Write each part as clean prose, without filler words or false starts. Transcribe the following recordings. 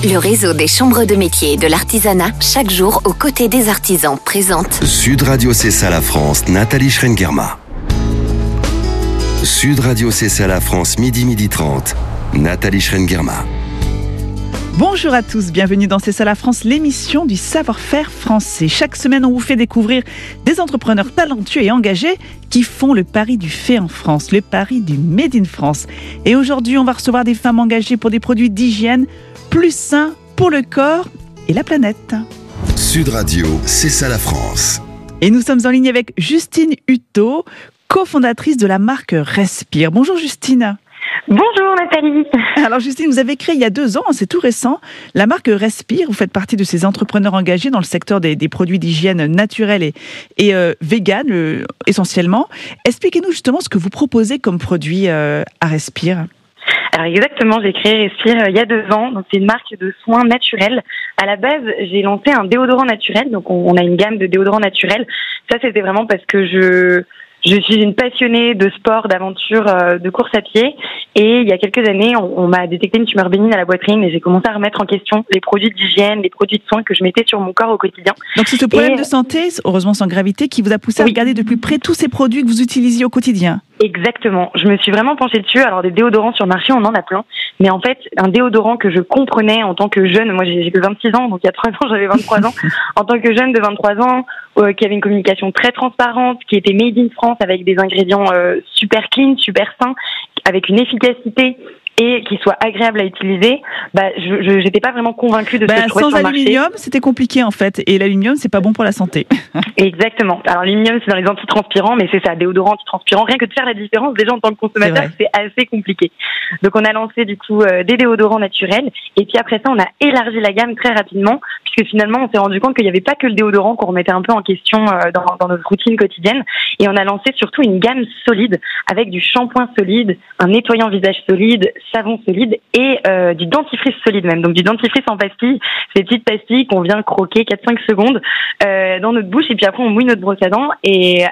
Le réseau des chambres de métiers et de l'artisanat, chaque jour aux côtés des artisans, présente Sud Radio CSA La France, Nathalie Schrengerma. Sud Radio CSA La France, midi 30, Nathalie Schrengerma. Bonjour à tous, bienvenue dans C'est ça la France, l'émission du savoir-faire français. Chaque semaine, on vous fait découvrir des entrepreneurs talentueux et engagés qui font le pari du fait en France, le pari du Made in France. Et aujourd'hui, on va recevoir des femmes engagées pour des produits d'hygiène plus sains pour le corps et la planète. Sud Radio, c'est ça la France. Et nous sommes en ligne avec Justine Hutto, cofondatrice de la marque Respire. Bonjour Justine. Bonjour Nathalie. Alors Justine, vous avez créé il y a 2 ans, c'est tout récent, la marque Respire. Vous faites partie de ces entrepreneurs engagés dans le secteur des produits d'hygiène naturels et vegan essentiellement. Expliquez-nous justement ce que vous proposez comme produit à Respire. Alors exactement, j'ai créé Respire il y a 2 ans. Donc c'est une marque de soins naturels. À la base, j'ai lancé un déodorant naturel. Donc on a une gamme de déodorants naturels. Ça, c'était vraiment parce que je suis une passionnée de sport, d'aventure, de course à pied. Et il y a quelques années, on m'a détecté une tumeur bénigne à la poitrine et j'ai commencé à remettre en question les produits d'hygiène, les produits de soins que je mettais sur mon corps au quotidien. Donc c'est ce problème de santé, heureusement sans gravité, qui vous a poussé à regarder de plus près tous ces produits que vous utilisiez au quotidien. Exactement. Je me suis vraiment penchée dessus. Alors des déodorants sur le marché, on en a plein. Mais en fait, un déodorant que je comprenais en tant que jeune, moi j'ai que 26 ans, donc il y a 3 ans j'avais 23 ans, en tant que jeune de 23 ans, qui avait une communication très transparente, qui était made in France avec des ingrédients super clean, super sains, avec une efficacité et qui soit agréable à utiliser, je j'étais pas vraiment convaincue de ce que je trouvais sur le marché. Sans aluminium, c'était compliqué en fait, et l'aluminium c'est pas bon pour la santé. Exactement. Alors l'aluminium c'est dans les antitranspirants, mais c'est ça, déodorant, antitranspirant. Rien que de faire la différence déjà en tant que consommateur, c'est assez compliqué. Donc on a lancé du coup des déodorants naturels, et puis après ça on a élargi la gamme très rapidement, puisque finalement on s'est rendu compte qu'il n'y avait pas que le déodorant qu'on remettait un peu en question dans notre routine quotidienne, et on a lancé surtout une gamme solide avec du shampoing solide, un nettoyant visage solide, savon solide et du dentifrice solide même. Donc du dentifrice en pastilles, ces petites pastilles qu'on vient croquer 4-5 secondes dans notre bouche, et puis après on mouille notre brosse à dents, et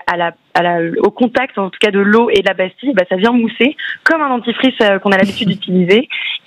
au contact en tout cas de l'eau et de la pastille, ça vient mousser comme un dentifrice qu'on a l'habitude d'utiliser,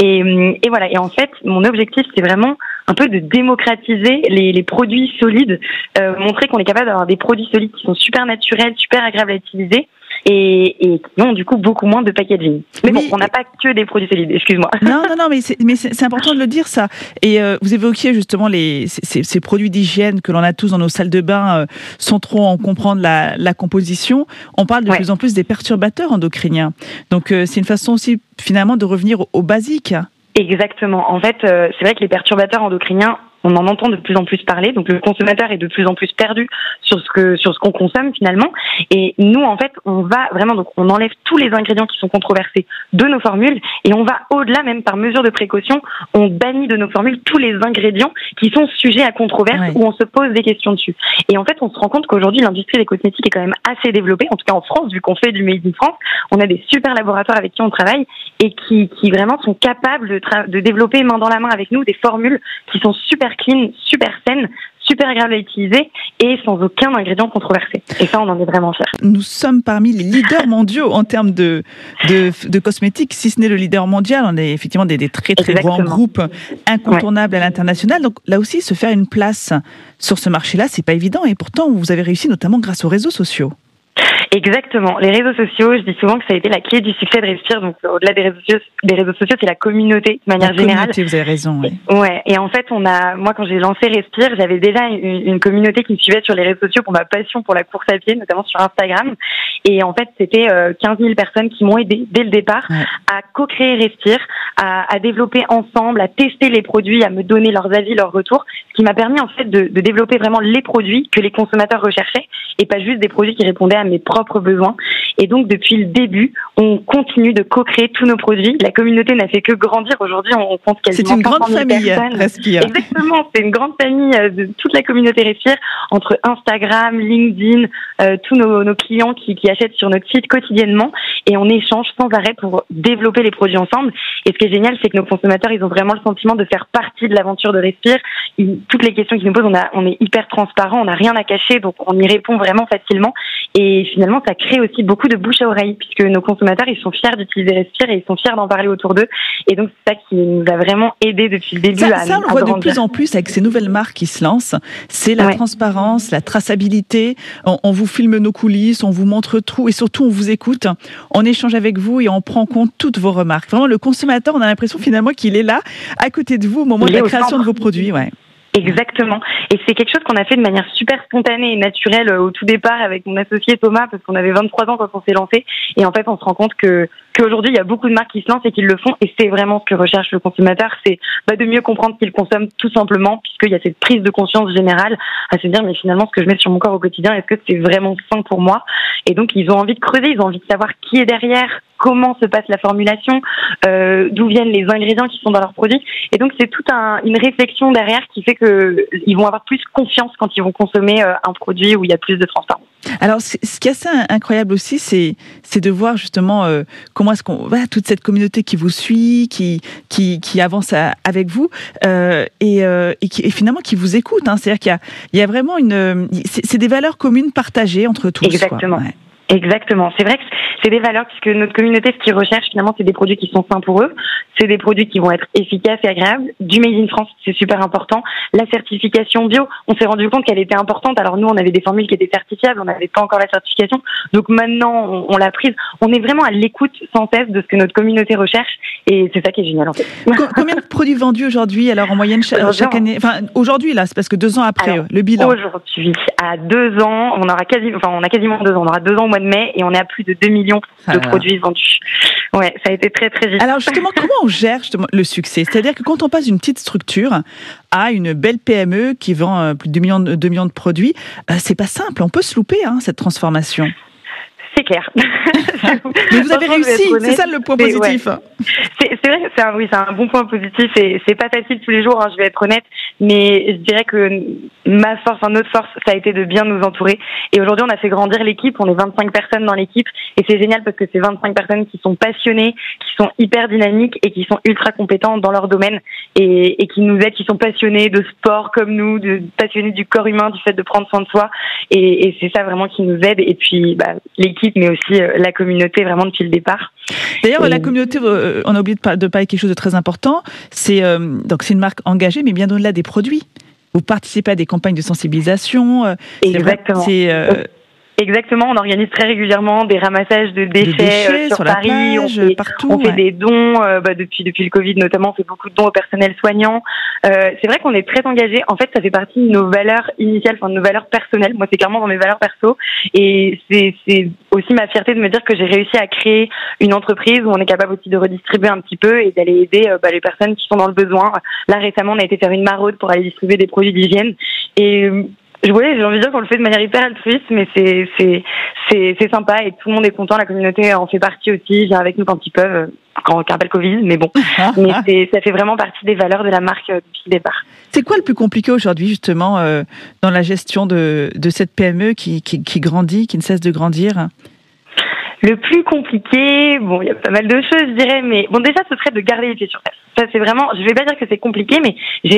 et voilà. Et en fait mon objectif c'est vraiment un peu de démocratiser les produits solides, montrer qu'on est capable d'avoir des produits solides qui sont super naturels, super agréables à utiliser, et qui ont du coup beaucoup moins de packaging. Mais bon, on n'a pas que des produits solides, excuse-moi. Non, mais c'est important de le dire ça. Et vous évoquiez justement ces produits d'hygiène que l'on a tous dans nos salles de bain sans trop en comprendre la composition. On parle de plus en plus des perturbateurs endocriniens. Donc c'est une façon aussi finalement de revenir au basique. Exactement. En fait, c'est vrai que les perturbateurs endocriniens, on en entend de plus en plus parler, donc le consommateur est de plus en plus perdu sur ce qu'on consomme finalement. Et nous, en fait, on va vraiment, donc on enlève tous les ingrédients qui sont controversés de nos formules, et on va au-delà, même par mesure de précaution, on bannit de nos formules tous les ingrédients qui sont sujets à controverse, où on se pose des questions dessus. Et en fait, on se rend compte qu'aujourd'hui, l'industrie des cosmétiques est quand même assez développée, en tout cas en France, vu qu'on fait du Made in France. On a des super laboratoires avec qui on travaille et qui vraiment sont capables de développer main dans la main avec nous des formules qui sont super clean, super saine, super agréable à utiliser et sans aucun ingrédient controversé. Et ça, on en est vraiment fiers. Nous sommes parmi les leaders mondiaux en termes de cosmétiques, si ce n'est le leader mondial. On est effectivement des très grands groupes incontournables à l'international. Donc là aussi, se faire une place sur ce marché-là, c'est pas évident. Et pourtant, vous avez réussi notamment grâce aux réseaux sociaux. Exactement. Les réseaux sociaux, je dis souvent que ça a été la clé du succès de Respire. Donc, au-delà des réseaux sociaux, c'est la communauté, de manière générale. Vous avez raison, oui. Ouais. Et en fait, moi, quand j'ai lancé Respire, j'avais déjà une communauté qui me suivait sur les réseaux sociaux pour ma passion pour la course à pied, notamment sur Instagram. Et en fait, c'était 15 000 personnes qui m'ont aidé dès le départ à co-créer Respire, à développer ensemble, à tester les produits, à me donner leurs avis, leurs retours, ce qui m'a permis, en fait, de développer vraiment les produits que les consommateurs recherchaient et pas juste des produits qui répondaient à mes propres besoins. Et donc, depuis le début, on continue de co-créer tous nos produits. La communauté n'a fait que grandir. Aujourd'hui, on compte quasiment 500 000 personnes. C'est une grande famille, Respire. Exactement, c'est une grande famille de toute la communauté Respire, entre Instagram, LinkedIn, tous nos clients qui achètent sur notre site quotidiennement, et on échange sans arrêt pour développer les produits ensemble. Et ce qui est génial, c'est que nos consommateurs, ils ont vraiment le sentiment de faire partie de l'aventure de Respire. Toutes les questions qu'ils nous posent, on est hyper transparent, on n'a rien à cacher, donc on y répond vraiment facilement. Et finalement, finalement, ça crée aussi beaucoup de bouche à oreille, puisque nos consommateurs, ils sont fiers d'utiliser Respire et ils sont fiers d'en parler autour d'eux. Et donc, c'est ça qui nous a vraiment aidé depuis le début ça, on le voit de plus en plus avec ces nouvelles marques qui se lancent. C'est la transparence, la traçabilité. On vous filme nos coulisses, on vous montre tout et surtout, on vous écoute. On échange avec vous et on prend en compte toutes vos remarques. Vraiment, le consommateur, on a l'impression finalement qu'il est là, à côté de vous, au moment de la création de vos produits. Ouais. Exactement. Et c'est quelque chose qu'on a fait de manière super spontanée et naturelle au tout départ avec mon associé Thomas, parce qu'on avait 23 ans quand on s'est lancé. Et en fait, on se rend compte qu'aujourd'hui, il y a beaucoup de marques qui se lancent et qui le font. Et c'est vraiment ce que recherche le consommateur, c'est de mieux comprendre ce qu'il consomme tout simplement, puisqu'il y a cette prise de conscience générale à se dire, mais finalement, ce que je mets sur mon corps au quotidien, est-ce que c'est vraiment sain pour moi? Et donc, ils ont envie de creuser, ils ont envie de savoir qui est derrière, comment se passe la formulation, d'où viennent les ingrédients qui sont dans leurs produits. Et donc, c'est toute une réflexion derrière qui fait qu'ils vont avoir plus confiance quand ils vont consommer un produit où il y a plus de transparence. Alors, ce qui est assez incroyable aussi, c'est de voir justement comment est-ce qu'on toute cette communauté qui vous suit, qui avance avec vous et finalement qui vous écoute. Hein. C'est-à-dire qu'il y a vraiment c'est des valeurs communes partagées entre tous. Exactement. Quoi. Ouais. Exactement. C'est vrai que c'est des valeurs, puisque notre communauté, ce qu'ils recherchent finalement, c'est des produits qui sont sains pour eux, c'est des produits qui vont être efficaces et agréables, du Made in France, c'est super important, la certification bio, on s'est rendu compte qu'elle était importante. Alors nous, on avait des formules qui étaient certifiables, on n'avait pas encore la certification, donc maintenant on l'a prise. On est vraiment à l'écoute sans cesse de ce que notre communauté recherche, et c'est ça qui est génial en fait. Combien de produits vendus aujourd'hui, alors en moyenne chaque année? Enfin aujourd'hui là, c'est parce que 2 ans après, alors, le bilan. Aujourd'hui, à 2 ans, on a quasiment 2 ans, on aura 2 ans au mois de mai, et on est à plus de 2 millions de produits vendus. Ouais, ça a été très très vite. Alors justement, comment on gère le succès? C'est-à-dire que quand on passe d'une petite structure à une belle PME qui vend plus de 2 millions de produits, c'est pas simple, on peut se louper cette transformation. C'est clair. Mais vous avez réussi, c'est ça le point positif. Ouais. C'est vrai que c'est un bon point positif et c'est pas facile tous les jours, je vais être honnête, mais je dirais que notre force, ça a été de bien nous entourer. Et aujourd'hui, on a fait grandir l'équipe, on est 25 personnes dans l'équipe et c'est génial parce que c'est 25 personnes qui sont passionnées, qui sont hyper dynamiques et qui sont ultra compétentes dans leur domaine et qui nous aident, qui sont passionnés de sport comme nous, passionnés du corps humain, du fait de prendre soin de soi et c'est ça vraiment qui nous aide. Et puis l'équipe, mais aussi la communauté vraiment depuis le départ. D'ailleurs, la communauté, on a oublié de parler de quelque chose de très important. Donc c'est une marque engagée, mais bien au-delà des produits. Vous participez à des campagnes de sensibilisation. Exactement. Exactement, on organise très régulièrement des ramassages de déchets sur Paris, partout, on fait des dons, depuis le Covid notamment, on fait beaucoup de dons au personnel soignant. C'est vrai qu'on est très engagés. En fait, ça fait partie de nos valeurs initiales, de nos valeurs personnelles. Moi, c'est clairement dans mes valeurs perso, et c'est aussi ma fierté de me dire que j'ai réussi à créer une entreprise où on est capable aussi de redistribuer un petit peu et d'aller aider les personnes qui sont dans le besoin. Là, récemment, on a été faire une maraude pour aller distribuer des produits d'hygiène et j'ai envie de dire qu'on le fait de manière hyper altruiste, mais c'est sympa et tout le monde est content. La communauté en fait partie aussi, vient avec nous quand ils peuvent, quand on rappelle Covid, mais bon. Mais ça fait vraiment partie des valeurs de la marque depuis le départ. C'est quoi le plus compliqué aujourd'hui justement dans la gestion de cette PME qui grandit, qui ne cesse de grandir? Le plus compliqué, il y a pas mal de choses, je dirais, mais déjà, ce serait de garder les pieds sur terre. Ça, c'est vraiment, je vais pas dire que c'est compliqué, mais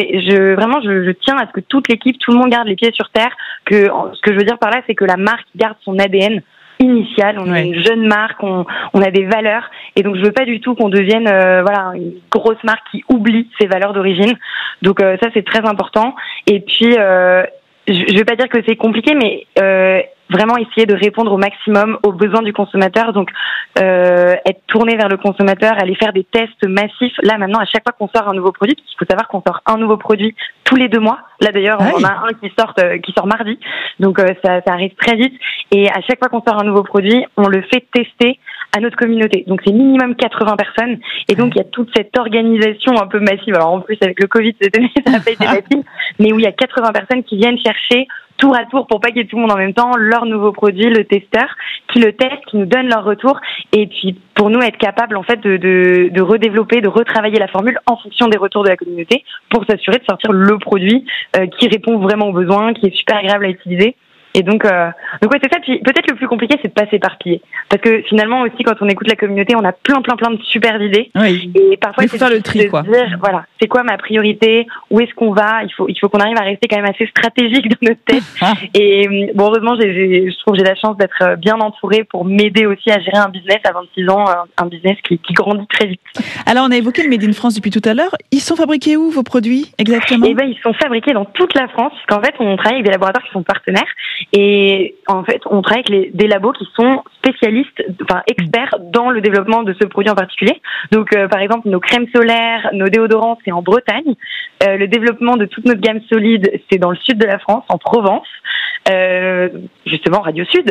je tiens à ce que toute l'équipe, tout le monde garde les pieds sur terre. Ce que je veux dire par là, c'est que la marque garde son ADN initial. On est une jeune marque, on a des valeurs, et donc je veux pas du tout qu'on devienne, une grosse marque qui oublie ses valeurs d'origine. Donc ça, c'est très important. Et puis, je vais pas dire que c'est compliqué, mais vraiment essayer de répondre au maximum aux besoins du consommateur, donc être tourné vers le consommateur, aller faire des tests massifs. Là maintenant, à chaque fois qu'on sort un nouveau produit, il faut savoir qu'on sort un nouveau produit tous les 2 mois. Là d'ailleurs, on a un qui sort mardi, donc ça arrive très vite. Et à chaque fois qu'on sort un nouveau produit, on le fait tester à notre communauté. Donc c'est minimum 80 personnes, et donc il y a toute cette organisation un peu massive. Alors en plus avec le Covid, ça n'a pas été facile, mais où il y a 80 personnes qui viennent chercher tour à tour, pour pas qu'il y ait tout le monde en même temps, leur nouveau produit, le testeur, qui le teste, qui nous donne leur retour, et puis pour nous être capable en fait de redévelopper, de retravailler la formule en fonction des retours de la communauté, pour s'assurer de sortir le produit qui répond vraiment aux besoins, qui est super agréable à utiliser. Et donc ouais, c'est ça. Puis peut-être le plus compliqué, c'est de pas s'éparpiller, parce que finalement aussi, quand on écoute la communauté, on a plein de super idées. Oui. Et parfois, il faut faire le tri, quoi. Dire, voilà, c'est quoi ma priorité, où est-ce qu'on va. Il faut qu'on arrive à rester quand même assez stratégique dans notre tête. Et bon, heureusement, je trouve que j'ai la chance d'être bien entourée pour m'aider aussi à gérer un business à 26 ans, un business qui grandit très vite. Alors, on a évoqué le Made in France depuis tout à l'heure. Ils sont fabriqués où, vos produits, exactement? Eh ben, ils sont fabriqués dans toute la France, puisqu'en fait, on travaille avec des laboratoires qui sont partenaires. Et en fait, on travaille avec des labos qui sont spécialistes, enfin experts dans le développement de ce produit en particulier. Donc, par exemple, nos crèmes solaires, nos déodorants, c'est en Bretagne. Le développement de toute notre gamme solide, c'est dans le sud de la France, en Provence. Justement, Radio Sud.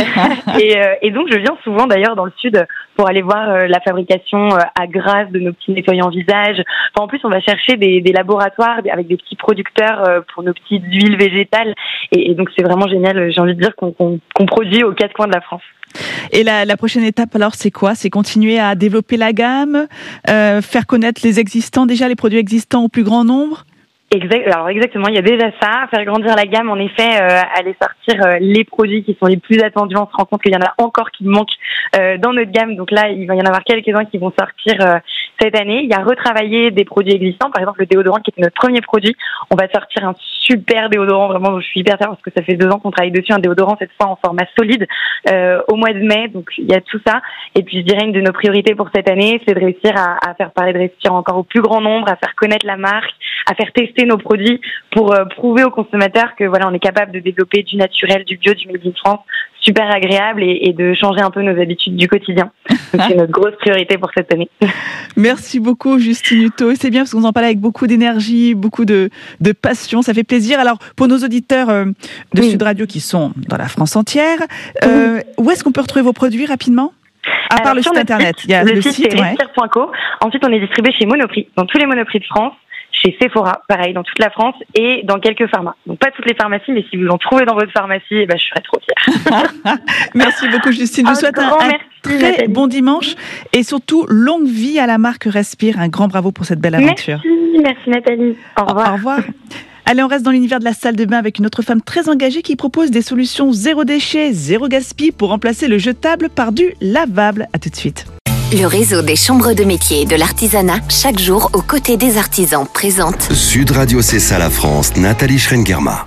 et donc, je viens souvent d'ailleurs dans le sud pour aller voir la fabrication à Grasse de nos petits nettoyants visage. Enfin, en plus, on va chercher des laboratoires avec des petits producteurs pour nos petites huiles végétales. Et donc, c'est vraiment génial. J'ai envie de dire qu'on produit aux quatre coins de la France. Et la prochaine étape, alors, c'est quoi? C'est continuer à développer la gamme, faire connaître les existants, déjà les produits existants au plus grand nombre? Alors exactement, il y a déjà ça, faire grandir la gamme, en effet, aller sortir les produits qui sont les plus attendus. On se rend compte qu'il y en a encore qui manquent dans notre gamme, donc là il va y en avoir quelques-uns qui vont sortir cette année. Il y a retravailler des produits existants, par exemple le déodorant qui était notre premier produit. On va sortir un super déodorant, vraiment je suis hyper fière parce que ça fait 2 ans qu'on travaille dessus, un déodorant cette fois en format solide au mois de mai, donc il y a tout ça. Et puis je dirais une de nos priorités pour cette année, c'est de réussir à faire parler de Respire encore au plus grand nombre, à faire connaître la marque, à faire tester nos produits pour prouver aux consommateurs que voilà, on est capable de développer du naturel, du bio, du Made in France, super agréable et de changer un peu nos habitudes du quotidien. Donc c'est notre grosse priorité pour cette année. Merci beaucoup Justine Hutto. Et c'est bien parce qu'on en parle avec beaucoup d'énergie, beaucoup de passion, ça fait plaisir. Alors pour nos auditeurs de Sud Radio qui sont dans la France entière, où est-ce qu'on peut retrouver vos produits rapidement? À part le site internet, il y a le site c'est respire.co. Ensuite on est distribué chez Monoprix, dans tous les Monoprix de France. Chez Sephora, pareil, dans toute la France et dans quelques pharmacies. Donc pas toutes les pharmacies, mais si vous en trouvez dans votre pharmacie, je serais trop fière. Merci beaucoup Justine. Je vous souhaite un très bon dimanche et surtout longue vie à la marque Respire. Un grand bravo pour cette belle aventure. Merci Nathalie. Au revoir. Au revoir. Allez, on reste dans l'univers de la salle de bain avec une autre femme très engagée qui propose des solutions zéro déchet, zéro gaspille pour remplacer le jetable par du lavable. À tout de suite. Le réseau des chambres de métiers et de l'artisanat, chaque jour aux côtés des artisans, présente Sud Radio CSA La France, Nathalie Schrengerma.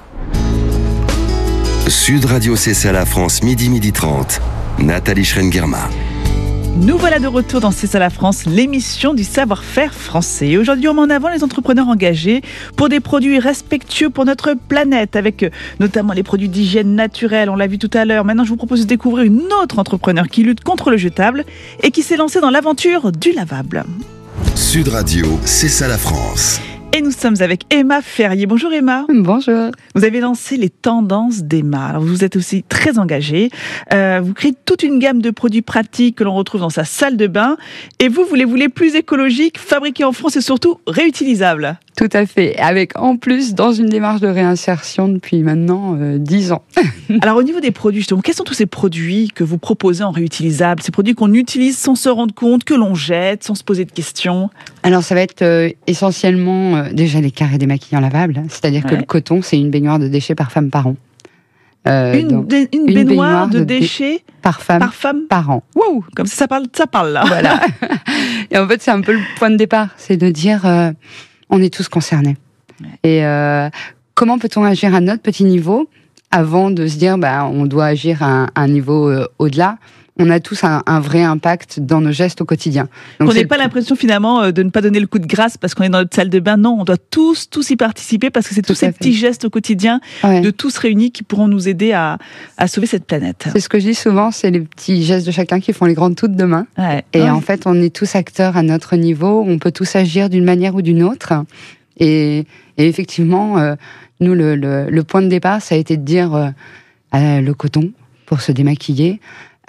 Sud Radio CSA La France, midi 30, Nathalie Schrengerma. Nous voilà de retour dans C'est ça la France, l'émission du savoir-faire français. Et aujourd'hui, on met en avant les entrepreneurs engagés pour des produits respectueux pour notre planète, avec notamment les produits d'hygiène naturelle, on l'a vu tout à l'heure. Maintenant, je vous propose de découvrir une autre entrepreneur qui lutte contre le jetable et qui s'est lancée dans l'aventure du lavable. Sud Radio, C'est ça la France. Et nous sommes avec Emma Ferrier. Bonjour Emma. Bonjour. Vous avez lancé les tendances d'Emma. Alors vous êtes aussi très engagée. Vous créez toute une gamme de produits pratiques que l'on retrouve dans sa salle de bain. Et vous les voulez plus écologiques, fabriqués en France et surtout réutilisables. Tout à fait. Avec en plus dans une démarche de réinsertion depuis maintenant 10 ans. Alors au niveau des produits, justement, quels sont tous ces produits que vous proposez en réutilisable? Ces produits qu'on utilise sans se rendre compte, que l'on jette, sans se poser de questions? Alors ça va être essentiellement déjà les carrés démaquillants lavables. C'est-à-dire que le coton, c'est une baignoire de déchets par femme par an. Une baignoire de déchets par femme par an. Wow, comme ça parle là. Voilà. Et en fait, c'est un peu le point de départ. C'est de dire, on est tous concernés. Et comment peut-on agir à notre petit niveau avant de se dire, on doit agir à un niveau au-delà? On a tous un vrai impact dans nos gestes au quotidien. Donc on n'ait pas l'impression finalement de ne pas donner le coup de grâce parce qu'on est dans notre salle de bain. Non, on doit tous y participer parce que c'est tous ces petits gestes au quotidien de tous réunis qui pourront nous aider à sauver cette planète. C'est ce que je dis souvent, c'est les petits gestes de chacun qui font les grandes toutes demain. En fait, on est tous acteurs à notre niveau. On peut tous agir d'une manière ou d'une autre. Et effectivement, nous, le point de départ, ça a été de dire le coton pour se démaquiller,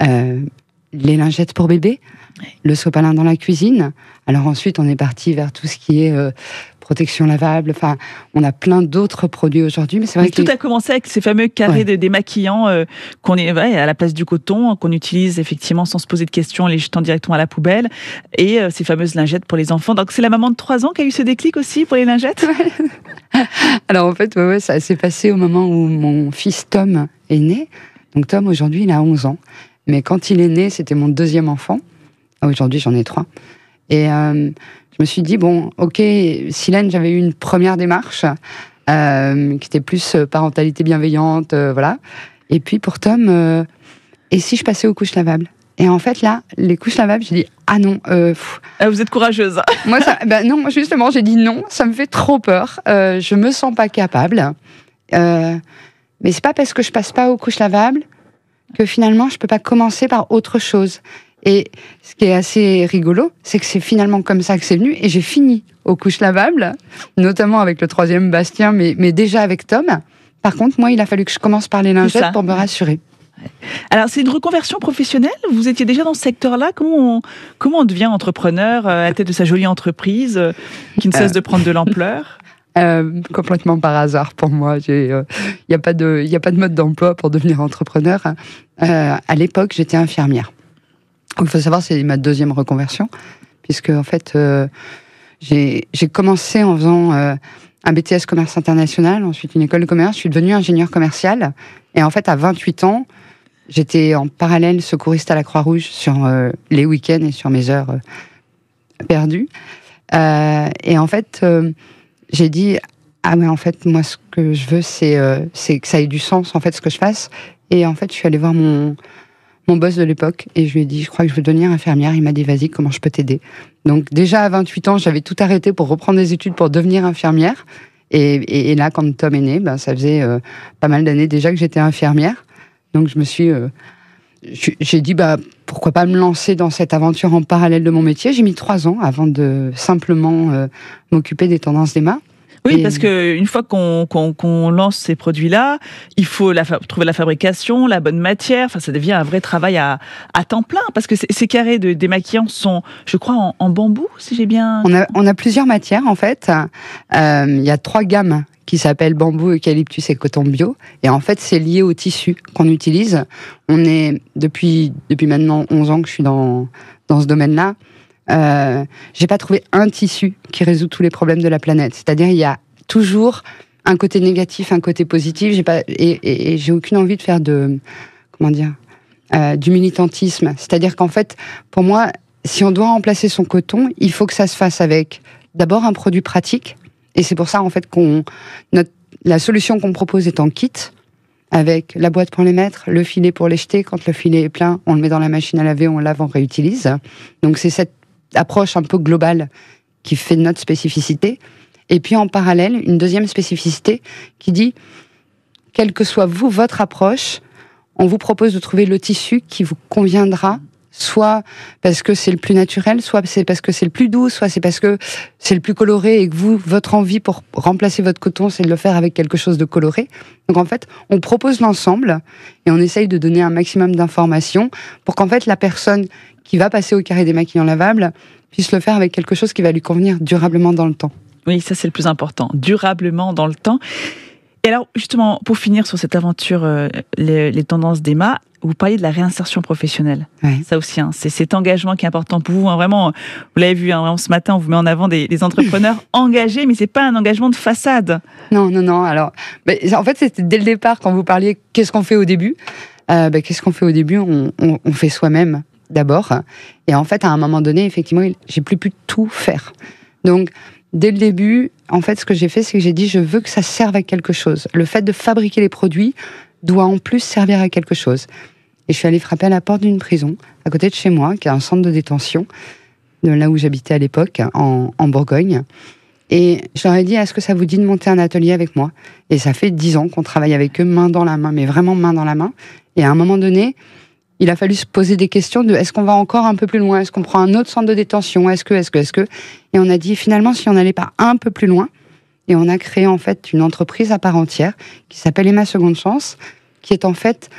les lingettes pour bébé, le sopalin dans la cuisine. Alors ensuite, on est parti vers tout ce qui est protection lavable. Enfin, on a plein d'autres produits aujourd'hui, mais c'est vrai que tout a commencé avec ces fameux carrés démaquillants qu'on est à la place du coton, qu'on utilise effectivement sans se poser de questions, en les jetant directement à la poubelle, et ces fameuses lingettes pour les enfants. Donc c'est la maman de 3 ans qui a eu ce déclic aussi pour les lingettes. Alors en fait, ouais, ça s'est passé au moment où mon fils Tom est né. Donc Tom, aujourd'hui, il a 11 ans. Mais quand il est né, c'était mon deuxième enfant. Aujourd'hui, j'en ai 3. Et je me suis dit, bon, ok, Silène, j'avais eu une première démarche qui était plus parentalité bienveillante, voilà. Et puis pour Tom, et si je passais aux couches lavables ? Et en fait, là, les couches lavables, j'ai dit, ah non. Vous êtes courageuse. Moi, non, justement, j'ai dit non, ça me fait trop peur. Je me sens pas capable. Mais c'est pas parce que je passe pas aux couches lavables que finalement, je peux pas commencer par autre chose. Et ce qui est assez rigolo, c'est que c'est finalement comme ça que c'est venu. Et j'ai fini aux couches lavables, notamment avec le 3e Bastien, mais déjà avec Tom. Par contre, moi, il a fallu que je commence par les lingettes pour me rassurer. Alors, c'est une reconversion professionnelle ? Vous étiez déjà dans ce secteur-là ? Comment on devient entrepreneur à la tête de sa jolie entreprise qui ne cesse de prendre de l'ampleur ? Complètement par hasard pour moi. Il n'y a pas de mode d'emploi pour devenir entrepreneur. À l'époque, j'étais infirmière. Il faut savoir, c'est ma 2e reconversion, puisque en fait, j'ai commencé en faisant un BTS commerce international, ensuite une école de commerce. Je suis devenue ingénieure commerciale. Et en fait, à 28 ans, j'étais en parallèle secouriste à la Croix-Rouge sur les week-ends et sur mes heures perdues. Et en fait, j'ai dit, ah mais en fait, moi, ce que je veux, c'est que ça ait du sens, en fait, ce que je fasse. Et en fait, je suis allée voir mon boss de l'époque et je lui ai dit, je crois que je veux devenir infirmière. Il m'a dit, vas-y, comment je peux t'aider ? Donc déjà, à 28 ans, j'avais tout arrêté pour reprendre des études pour devenir infirmière. Et là, quand Tom est né, ça faisait pas mal d'années déjà que j'étais infirmière. Donc je me suis... j'ai dit, pourquoi pas me lancer dans cette aventure en parallèle de mon métier. J'ai mis 3 ans avant de simplement m'occuper des tendances d'Emma. Oui, parce qu'une fois qu'on lance ces produits-là, il faut trouver la fabrication, la bonne matière. Enfin, ça devient un vrai travail à temps plein. Parce que ces carrés de démaquillants sont, je crois, en bambou, si j'ai bien... On a plusieurs matières, en fait. Il y a 3 gammes qui s'appellent bambou, eucalyptus et coton bio. Et en fait, c'est lié au tissu qu'on utilise. On est, depuis maintenant 11 ans que je suis dans ce domaine-là, j'ai pas trouvé un tissu qui résout tous les problèmes de la planète. C'est-à-dire, il y a toujours un côté négatif, un côté positif. Et j'ai aucune envie de faire du militantisme. C'est-à-dire qu'en fait, pour moi, si on doit remplacer son coton, il faut que ça se fasse avec d'abord un produit pratique. Et c'est pour ça, en fait, la solution qu'on propose est en kit, avec la boîte pour les mettre, le filet pour les jeter. Quand le filet est plein, on le met dans la machine à laver, on lave, on réutilise. Donc c'est cette approche un peu globale qui fait notre spécificité. Et puis en parallèle, une deuxième spécificité qui dit, quelle que soit votre approche, on vous propose de trouver le tissu qui vous conviendra, soit parce que c'est le plus naturel, soit c'est parce que c'est le plus doux, soit c'est parce que c'est le plus coloré et que votre envie pour remplacer votre coton, c'est de le faire avec quelque chose de coloré. Donc en fait, on propose l'ensemble et on essaye de donner un maximum d'informations pour qu'en fait la personne qui va passer au carré démaquillant lavable puisse le faire avec quelque chose qui va lui convenir durablement dans le temps. Oui, ça c'est le plus important, durablement dans le temps. Et alors, justement, pour finir sur cette aventure, les tendances d'Emma, vous parliez de la réinsertion professionnelle. Ouais. Ça aussi, c'est cet engagement qui est important pour vous. Vraiment, vous l'avez vu, vraiment, ce matin, on vous met en avant des entrepreneurs engagés, mais c'est pas un engagement de façade. Non. Alors, en fait, c'était dès le départ, quand vous parliez qu'est-ce qu'on fait au début. Qu'est-ce qu'on fait au début ? On fait soi-même d'abord. Et en fait, à un moment donné, effectivement, j'ai plus pu tout faire. Donc, dès le début, en fait, ce que j'ai fait, c'est que j'ai dit, je veux que ça serve à quelque chose. Le fait de fabriquer les produits doit en plus servir à quelque chose. Et je suis allée frapper à la porte d'une prison, à côté de chez moi, qui est un centre de détention, de là où j'habitais à l'époque, en Bourgogne. Et je leur ai dit, est-ce que ça vous dit de monter un atelier avec moi ? Et ça fait 10 ans qu'on travaille avec eux, main dans la main, mais vraiment main dans la main. Et à un moment donné, il a fallu se poser des questions de est-ce qu'on va encore un peu plus loin ? Est-ce qu'on prend un autre centre de détention ? Est-ce que ? Et on a dit finalement si on n'allait pas un peu plus loin. Et on a créé en fait une entreprise à part entière qui s'appelle Emma Seconde Chance, qui est en fait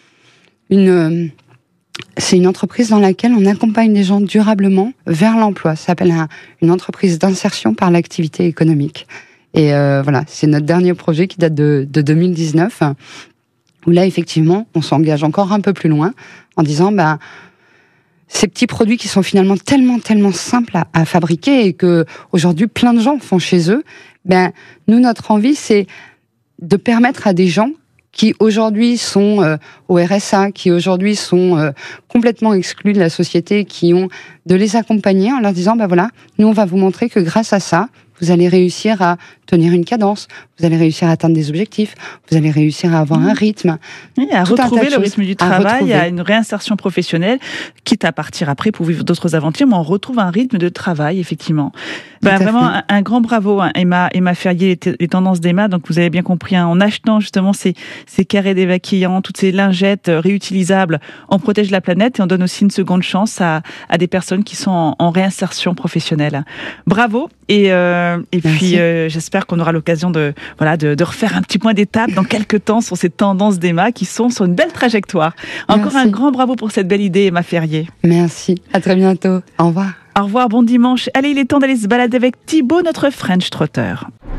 c'est une entreprise dans laquelle on accompagne les gens durablement vers l'emploi. Ça s'appelle une entreprise d'insertion par l'activité économique. Et voilà, c'est notre dernier projet qui date de 2019. Où là, effectivement, on s'engage encore un peu plus loin en disant, ces petits produits qui sont finalement tellement simples à fabriquer et que aujourd'hui plein de gens font chez eux, Nous, notre envie, c'est de permettre à des gens qui aujourd'hui sont au RSA, qui aujourd'hui sont complètement exclus de la société, de les accompagner en leur disant, nous on va vous montrer que grâce à ça, vous allez réussir à tenir une cadence, vous allez réussir à atteindre des objectifs, vous allez réussir à avoir un rythme. Oui, à retrouver le rythme du travail, à une réinsertion professionnelle, quitte à partir après pour vivre d'autres aventures, mais on retrouve un rythme de travail, effectivement. Vraiment, un grand bravo, Emma Ferrier, les tendances d'Emma. Donc, vous avez bien compris, en achetant justement ces carrés démaquillants, toutes ces lingettes réutilisables, on protège la planète et on donne aussi une seconde chance à des personnes qui sont en réinsertion professionnelle. Bravo. Et puis, j'espère qu'on aura l'occasion de refaire un petit point d'étape dans quelques temps sur ces tendances d'Emma qui sont sur une belle trajectoire. Encore un grand bravo pour cette belle idée, Emma Ferrier. Merci. À très bientôt. Au revoir. Au revoir, bon dimanche. Allez, il est temps d'aller se balader avec Thibaut, notre French Trotter.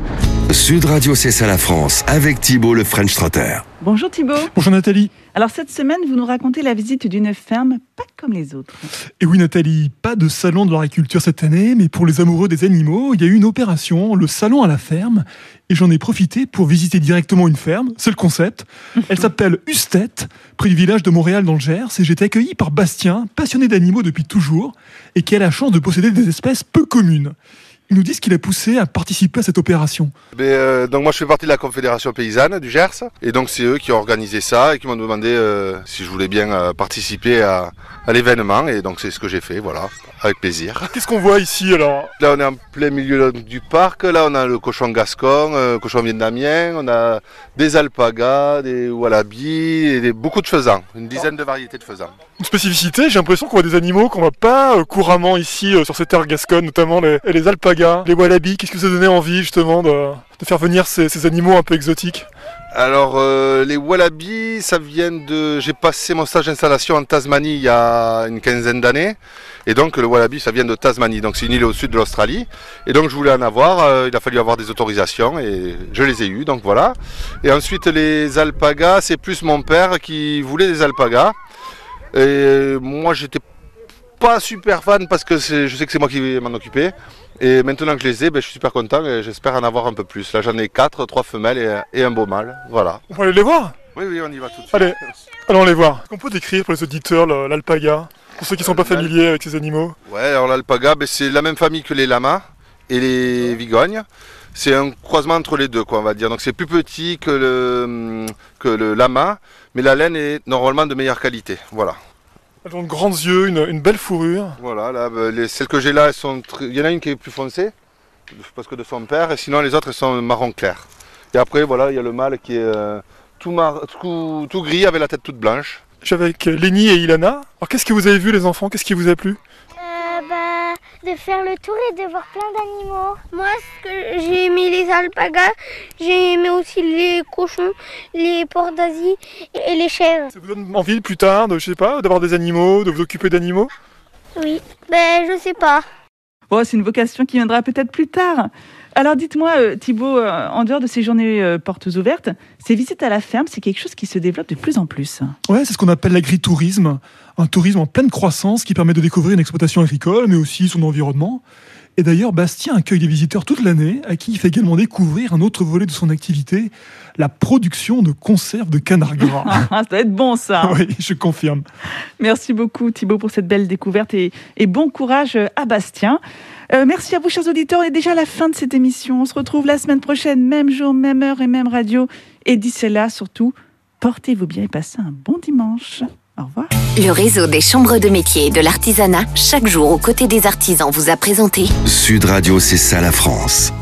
Sud Radio, c'est ça la France, avec Thibaut, le French Trotter. Bonjour Thibaut. Bonjour Nathalie. Alors cette semaine, vous nous racontez la visite d'une ferme pas comme les autres. Et oui Nathalie, pas de salon de l'agriculture cette année, mais pour les amoureux des animaux, il y a eu une opération, le salon à la ferme, et j'en ai profité pour visiter directement une ferme, c'est le concept. Elle s'appelle Hustet, près du village de Montréal dans le Gers, et j'ai été accueilli par Bastien, passionné d'animaux depuis toujours, et qui a la chance de posséder des espèces peu communes. Il nous dit ce qui l'a poussé à participer à cette opération. Donc moi je fais partie de la Confédération Paysanne du Gers et donc c'est eux qui ont organisé ça et qui m'ont demandé si je voulais bien participer à l'événement et donc c'est ce que j'ai fait, voilà, avec plaisir. Qu'est-ce qu'on voit ici alors ? Là on est en plein milieu du parc, là on a le cochon gascon, cochon vietnamien, on a des alpagas, des wallabies et beaucoup de faisans, une dizaine de variétés de faisans. Une spécificité, j'ai l'impression qu'on voit des animaux qu'on voit pas couramment ici sur cette terre gasconne, notamment les alpagas, les wallabies. Qu'est-ce que ça donnait envie justement de faire venir ces animaux un peu exotiques ? Alors les wallabies, ça vient de... J'ai passé mon stage d'installation en Tasmanie il y a une quinzaine d'années. Et donc le wallaby, ça vient de Tasmanie. Donc c'est une île au sud de l'Australie. Et donc je voulais en avoir. Il a fallu avoir des autorisations et je les ai eues. Donc voilà. Et ensuite les alpagas, c'est plus mon père qui voulait des alpagas. Et moi j'étais pas super fan parce que je sais que c'est moi qui vais m'en occuper. Et maintenant que je les ai, je suis super content et j'espère en avoir un peu plus. Là j'en ai 4, 3 femelles et un beau mâle. Voilà. On va aller les voir ? Oui, on y va tout de suite. Allez, allons les voir. Qu'on peut décrire pour les auditeurs l'alpaga, pour ceux qui ne sont pas familiers avec ces animaux ? Ouais, alors l'alpaga, c'est la même famille que les lamas et les vigognes. C'est un croisement entre les deux, quoi, on va dire. Donc c'est plus petit que le lama, mais la laine est normalement de meilleure qualité. Voilà. Elles ont de grands yeux, une belle fourrure. Voilà, là, celles que j'ai là, il y en a une qui est plus foncée, parce que de son père, et sinon les autres elles sont marron clair. Et après, voilà, il y a le mâle qui est tout gris avec la tête toute blanche. Je suis avec Lénie et Ilana. Alors qu'est-ce que vous avez vu les enfants ? Qu'est-ce qui vous a plu ? De faire le tour et de voir plein d'animaux. Moi, j'ai aimé les alpagas, j'ai aimé aussi les cochons, les porcs d'Asie et les chèvres. Ça vous donne envie plus tard, d'avoir des animaux, de vous occuper d'animaux ? Oui, je sais pas. Bon, c'est une vocation qui viendra peut-être plus tard. Alors dites-moi, Thibaut, en dehors de ces journées portes ouvertes, ces visites à la ferme, c'est quelque chose qui se développe de plus en plus. Ouais, c'est ce qu'on appelle l'agritourisme, un tourisme en pleine croissance qui permet de découvrir une exploitation agricole, mais aussi son environnement. Et d'ailleurs, Bastien accueille des visiteurs toute l'année, à qui il fait également découvrir un autre volet de son activité, la production de conserves de canard gras. Ça doit être bon, ça. Oui, je confirme. Merci beaucoup, Thibaut, pour cette belle découverte et bon courage à Bastien. Merci à vous, chers auditeurs. On est déjà à la fin de cette émission. On se retrouve la semaine prochaine, même jour, même heure et même radio. Et d'ici là, surtout, portez-vous bien et passez un bon dimanche. Au revoir. Le réseau des chambres de métiers et de l'artisanat, chaque jour aux côtés des artisans, vous a présenté Sud Radio, c'est ça la France.